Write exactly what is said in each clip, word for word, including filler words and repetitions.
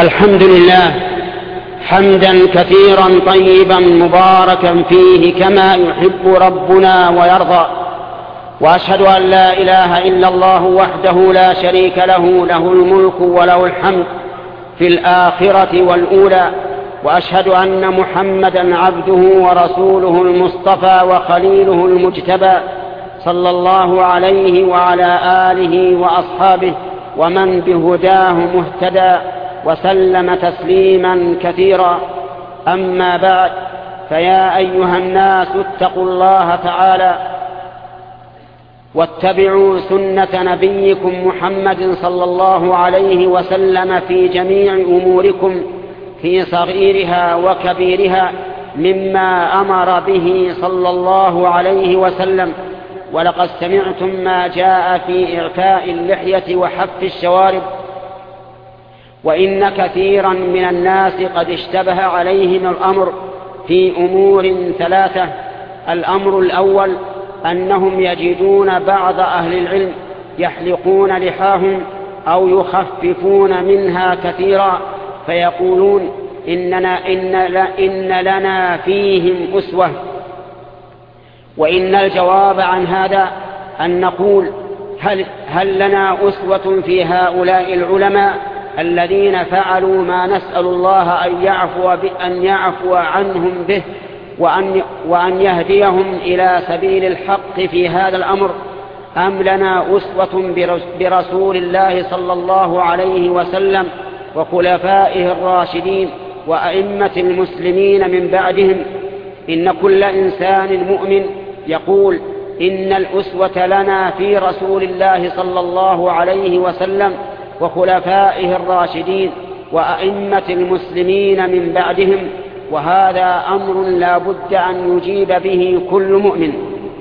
الحمد لله حمدا كثيرا طيبا مباركا فيه كما يحب ربنا ويرضى، وأشهد أن لا إله إلا الله وحده لا شريك له، له الملك وله الحمد في الآخرة والأولى، وأشهد أن محمدا عبده ورسوله المصطفى وخليله المجتبى، صلى الله عليه وعلى آله وأصحابه ومن بهداه مهتدى، وسلم تسليما كثيرا. أما بعد، فيا أيها الناس اتقوا الله تعالى واتبعوا سنة نبيكم محمد صلى الله عليه وسلم في جميع أموركم، في صغيرها وكبيرها، مما أمر به صلى الله عليه وسلم. ولقد سمعتم ما جاء في إعفاء اللحية وحف الشوارب، وإن كثيرا من الناس قد اشتبه عليهم الأمر في أمور ثلاثة. الأمر الأول أنهم يجدون بعض أهل العلم يحلقون لحاهم أو يخففون منها كثيرا، فيقولون إننا إن, إن لنا فيهم أسوة. وإن الجواب عن هذا أن نقول هل, هل لنا أسوة في هؤلاء العلماء الذين فعلوا ما نسأل الله أن يعفو, أن يعفو عنهم به وأن, وأن يهديهم إلى سبيل الحق في هذا الأمر، أم لنا أسوة برسول الله صلى الله عليه وسلم وخلفائه الراشدين وأئمة المسلمين من بعدهم؟ إن كل إنسان مؤمن يقول إن الأسوة لنا في رسول الله صلى الله عليه وسلم وخلفائه الراشدين وأئمة المسلمين من بعدهم، وهذا أمر لا بد أن يجيب به كل مؤمن.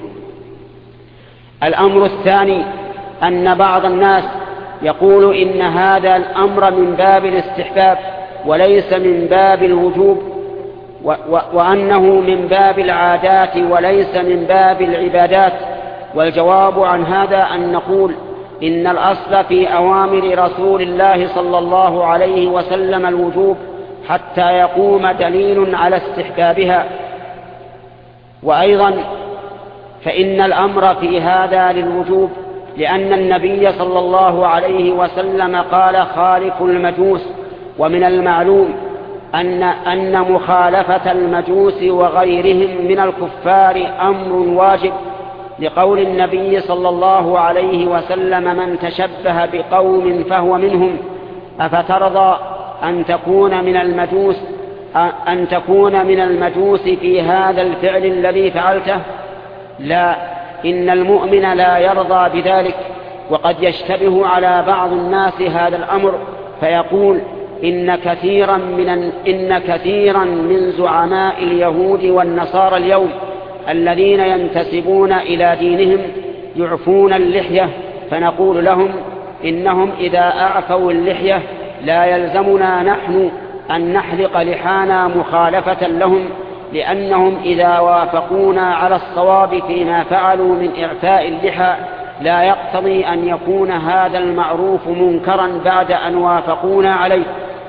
الأمر الثاني أن بعض الناس يقول إن هذا الأمر من باب الاستحباب وليس من باب الوجوب، وأنه من باب العادات وليس من باب العبادات. والجواب عن هذا أن نقول إن الأصل في أوامر رسول الله صلى الله عليه وسلم الوجوب حتى يقوم دليل على استحبابها. وأيضا فإن الأمر في هذا للوجوب، لأن النبي صلى الله عليه وسلم قال خالفوا المجوس. ومن المعلوم أن, أن مخالفة المجوس وغيرهم من الكفار أمر واجب، لقول النبي صلى الله عليه وسلم من تشبه بقوم فهو منهم. أفترضى أن تكون من المجوس أن تكون من المجوس في هذا الفعل الذي فعلته؟ لا، إن المؤمن لا يرضى بذلك. وقد يشتبه على بعض الناس هذا الأمر فيقول إن كثيرا من إن كثيرا من زعماء اليهود والنصارى اليوم الذين ينتسبون إلى دينهم يعفون اللحية، فنقول لهم إنهم إذا أعفوا اللحية لا يلزمنا نحن أن نحلق لحانا مخالفة لهم، لأنهم إذا وافقونا على الصواب فيما فعلوا من إعفاء اللحى لا يقتضي أن يكون هذا المعروف منكرا بعد أن وافقونا عليه.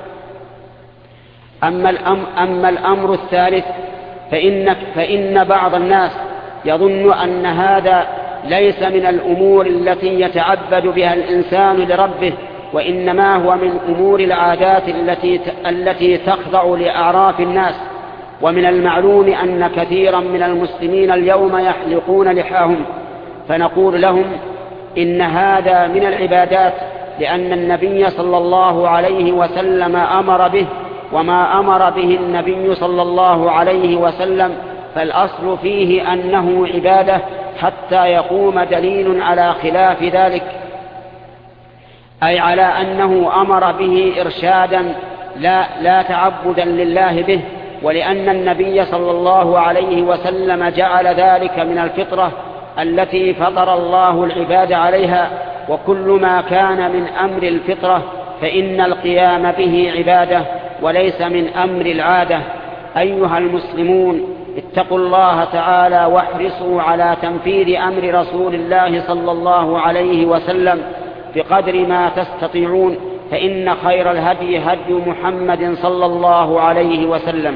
أما الأمر, أما الأمر الثالث فإن, فإن بعض الناس يظن أن هذا ليس من الأمور التي يتعبد بها الإنسان لربه، وإنما هو من أمور العادات التي, التي تخضع لأعراف الناس. ومن المعلوم أن كثيرا من المسلمين اليوم يحلقون لحاهم، فنقول لهم إن هذا من العبادات، لأن النبي صلى الله عليه وسلم أمر به، وما أمر به النبي صلى الله عليه وسلم فالأصل فيه أنه عبادة حتى يقوم دليل على خلاف ذلك، أي على أنه أمر به إرشادا لا, لا تعبدا لله به. ولأن النبي صلى الله عليه وسلم جعل ذلك من الفطرة التي فطر الله العباد عليها، وكل ما كان من أمر الفطرة فإن القيام به عبادة وليس من أمر العادة. أيها المسلمون، اتقوا الله تعالى واحرصوا على تنفيذ أمر رسول الله صلى الله عليه وسلم بقدر ما تستطيعون، فإن خير الهدي هدي محمد صلى الله عليه وسلم.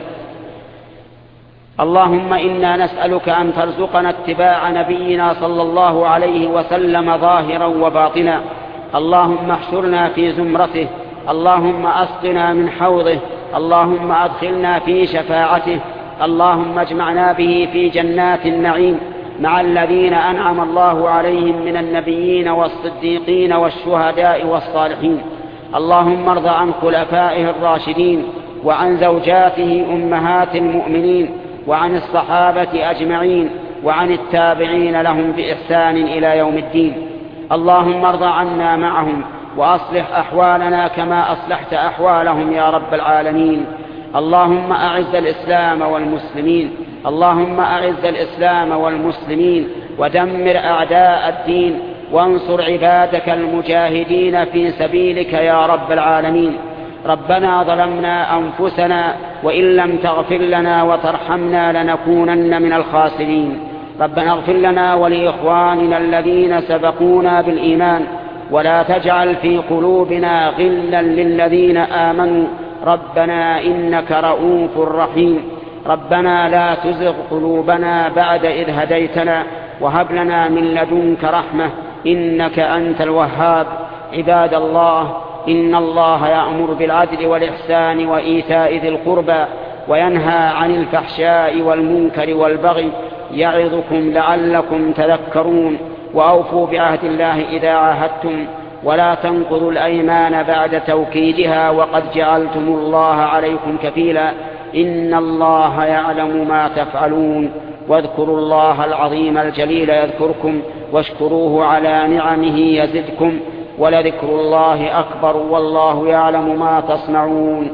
اللهم إنا نسألك أن ترزقنا اتباع نبينا صلى الله عليه وسلم ظاهرا وباطنا. اللهم احشرنا في زمرته، اللهم أسقنا من حوضه، اللهم أدخلنا في شفاعته، اللهم اجمعنا به في جنات النعيم مع الذين أنعم الله عليهم من النبيين والصديقين والشهداء والصالحين. اللهم ارض عن خلفائه الراشدين وعن زوجاته أمهات المؤمنين وعن الصحابة أجمعين وعن التابعين لهم بإحسان إلى يوم الدين. اللهم ارض عنا معهم وأصلح أحوالنا كما أصلحت أحوالهم يا رب العالمين. اللهم أعز الإسلام والمسلمين، اللهم أعز الإسلام والمسلمين ودمر أعداء الدين، وانصر عبادك المجاهدين في سبيلك يا رب العالمين. ربنا ظلمنا أنفسنا وإن لم تغفر لنا وترحمنا لنكونن من الخاسرين. ربنا اغفر لنا ولإخواننا الذين سبقونا بالإيمان ولا تجعل في قلوبنا غلا للذين آمنوا ربنا إنك رؤوف رحيم. ربنا لا تزغ قلوبنا بعد إذ هديتنا وهب لنا من لدنك رحمة إنك أنت الوهاب. عباد الله، إن الله يأمر بالعدل والإحسان وإيتاء ذي القربى وينهى عن الفحشاء والمنكر والبغي يعظكم لعلكم تذكرون. وأوفوا بعهد الله إذا عاهدتم ولا تنقضوا الأيمان بعد توكيدها وقد جعلتم الله عليكم كفيلا إن الله يعلم ما تفعلون. واذكروا الله العظيم الجليل يذكركم واشكروه على نعمه يزدكم ولذكر الله أكبر والله يعلم ما تصنعون.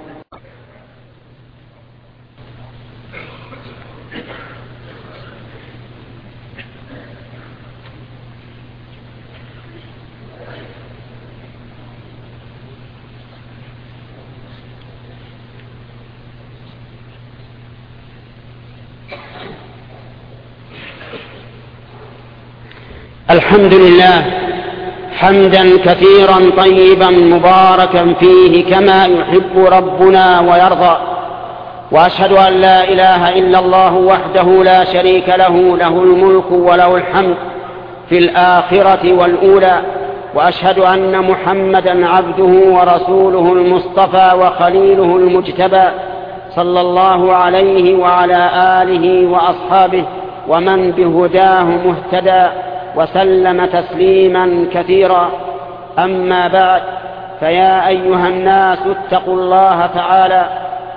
الحمد لله حمدا كثيرا طيبا مباركا فيه كما يحب ربنا ويرضى. وأشهد أن لا إله إلا الله وحده لا شريك له، له الملك وله الحمد في الآخرة والأولى. وأشهد أن محمدا عبده ورسوله المصطفى وخليله المجتبى صلى الله عليه وعلى آله وأصحابه ومن بهداه مهتدى وسلم تسليما كثيرا. أما بعد، فيا أيها الناس اتقوا الله تعالى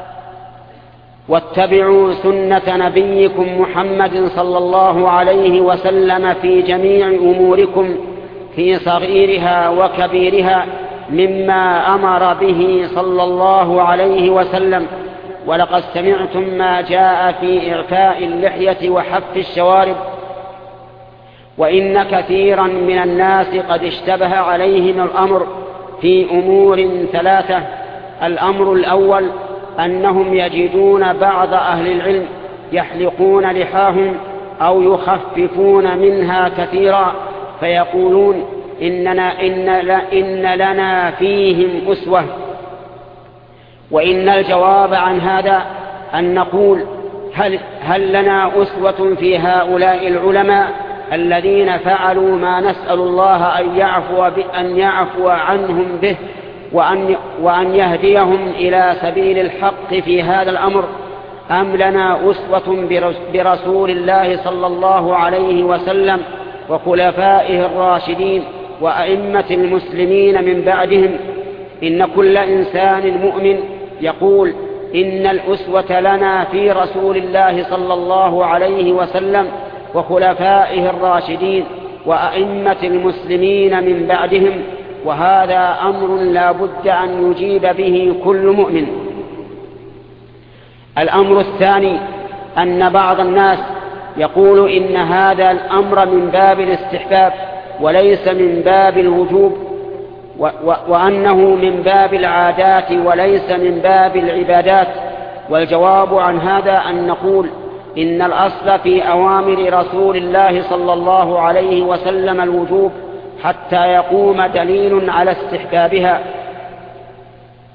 واتبعوا سنة نبيكم محمد صلى الله عليه وسلم في جميع أموركم في صغيرها وكبيرها مما أمر به صلى الله عليه وسلم. ولقد سمعتم ما جاء في إعفاء اللحية وحف الشوارب، وإن كثيرا من الناس قد اشتبه عليهم الأمر في أمور ثلاثة. الأمر الأول أنهم يجدون بعض أهل العلم يحلقون لحاهم أو يخففون منها كثيرا فيقولون إننا إن, إن لنا فيهم أسوة. وإن الجواب عن هذا أن نقول هل, هل لنا أسوة في هؤلاء العلماء الذين فعلوا ما نسأل الله أن يعفو, أن يعفو عنهم به وأن, وأن يهديهم إلى سبيل الحق في هذا الأمر، أم لنا أسوة برسول الله صلى الله عليه وسلم وخلفائه الراشدين وأئمة المسلمين من بعدهم؟ إن كل إنسان مؤمن يقول إن الأسوة لنا في رسول الله صلى الله عليه وسلم وخلفائه الراشدين وأئمة المسلمين من بعدهم، وهذا أمر لا بد أن يجيب به كل مؤمن. الأمر الثاني أن بعض الناس يقول إن هذا الأمر من باب الاستحباب وليس من باب الوجوب، وأنه من باب العادات وليس من باب العبادات. والجواب عن هذا أن نقول إن الأصل في أوامر رسول الله صلى الله عليه وسلم الوجوب حتى يقوم دليل على استحبابها،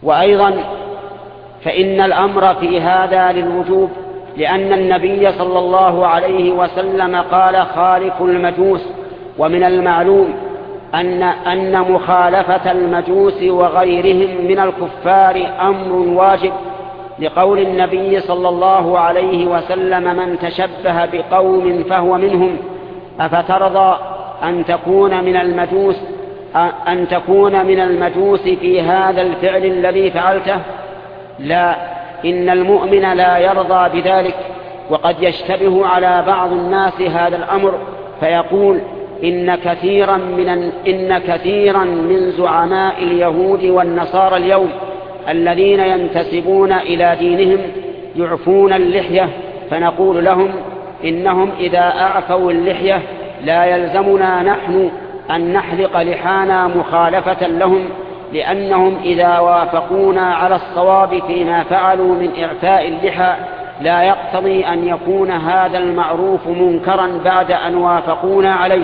وأيضا فإن الأمر في هذا للوجوب، لأن النبي صلى الله عليه وسلم قال خالف المجوس، ومن المعلوم أن, أن مخالفة المجوس وغيرهم من الكفار أمر واجب، لقول النبي صلى الله عليه وسلم من تشبه بقوم فهو منهم. أفترضى أن تكون من المجوس أن تكون من المجوس في هذا الفعل الذي فعلته؟ لا، إن المؤمن لا يرضى بذلك. وقد يشتبه على بعض الناس هذا الأمر فيقول إن كثيرا من, إن كثيرا من زعماء اليهود والنصارى اليوم الذين ينتسبون إلى دينهم يعفون اللحية، فنقول لهم إنهم إذا أعفوا اللحية لا يلزمنا نحن أن نحلق لحانا مخالفة لهم، لأنهم إذا وافقونا على الصواب فيما فعلوا من إعفاء اللحى لا يقتضي أن يكون هذا المعروف منكرا بعد أن وافقونا عليه.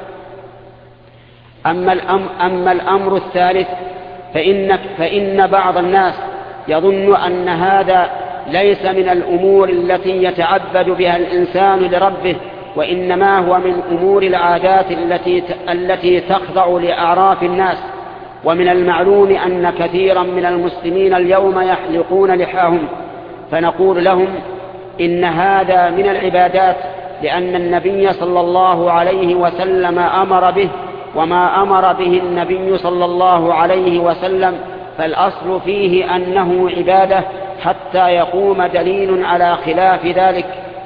أما الأمر, أما الأمر الثالث فإن, فإن بعض الناس يظن أن هذا ليس من الأمور التي يتعبد بها الإنسان لربه، وإنما هو من أمور العادات التي, التي تخضع لأعراف الناس. ومن المعلوم أن كثيرا من المسلمين اليوم يحلقون لحاهم، فنقول لهم إن هذا من العبادات، لأن النبي صلى الله عليه وسلم أمر به، وما أمر به النبي صلى الله عليه وسلم فالأصل فيه أنه عبادة حتى يقوم دليل على خلاف ذلك،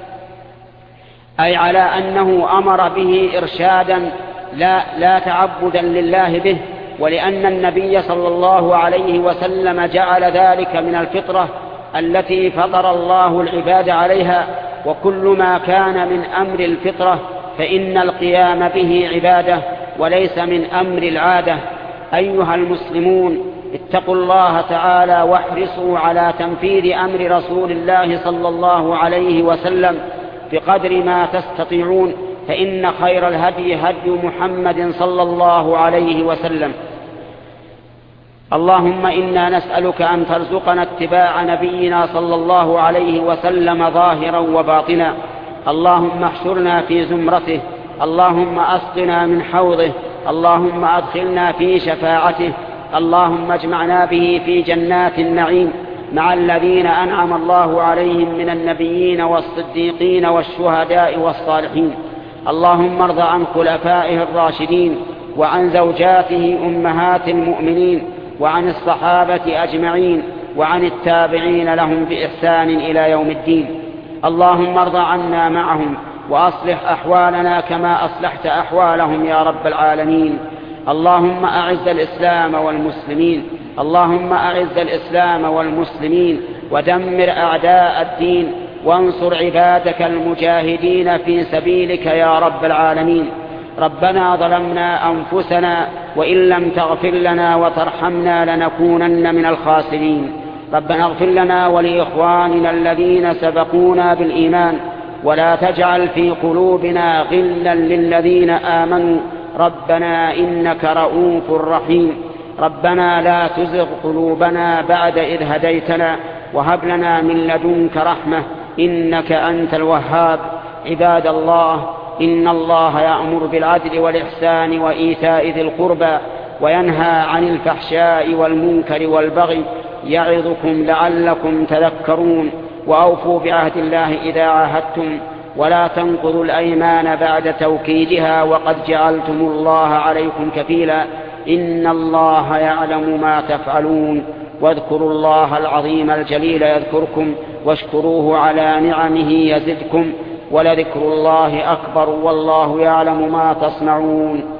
أي على أنه أمر به إرشادا لا, لا تعبدا لله به، ولأن النبي صلى الله عليه وسلم جعل ذلك من الفطرة التي فطر الله العباد عليها، وكل ما كان من أمر الفطرة فإن القيام به عبادة وليس من أمر العادة. أيها المسلمون، اتقوا الله تعالى واحرصوا على تنفيذ أمر رسول الله صلى الله عليه وسلم بقدر ما تستطيعون، فإن خير الهدي هدي محمد صلى الله عليه وسلم. اللهم إنا نسألك أن ترزقنا اتباع نبينا صلى الله عليه وسلم ظاهرا وباطنا. اللهم احشرنا في زمرته، اللهم أسقنا من حوضه، اللهم أدخلنا في شفاعته، اللهم اجمعنا به في جنات النعيم مع الذين أنعم الله عليهم من النبيين والصديقين والشهداء والصالحين. اللهم ارض عن خلفائه الراشدين وعن زوجاته أمهات المؤمنين وعن الصحابة أجمعين وعن التابعين لهم بإحسان إلى يوم الدين. اللهم ارض عنا معهم وأصلح أحوالنا كما أصلحت أحوالهم يا رب العالمين. اللهم أعز الإسلام والمسلمين، اللهم أعز الإسلام والمسلمين ودمر أعداء الدين، وانصر عبادك المجاهدين في سبيلك يا رب العالمين. ربنا ظلمنا أنفسنا وإن لم تغفر لنا وترحمنا لنكونن من الخاسرين. ربنا اغفر لنا ولإخواننا الذين سبقونا بالإيمان، ولا تجعل في قلوبنا غلا للذين آمنوا ربنا إنك رؤوف رحيم. ربنا لا تزغ قلوبنا بعد إذ هديتنا وهب لنا من لدنك رحمة إنك أنت الوهاب. عباد الله، إن الله يأمر بالعدل والإحسان وإيتاء ذي القربى وينهى عن الفحشاء والمنكر والبغي يعظكم لعلكم تذكرون. وأوفوا بعهد الله إذا عاهدتم، ولا تنقضوا الأيمان بعد توكيدها وقد جعلتم الله عليكم كفيلا، إن الله يعلم ما تفعلون. واذكروا الله العظيم الجليل يذكركم، واشكروه على نعمه يزدكم، ولذكر الله أكبر والله يعلم ما تصنعون.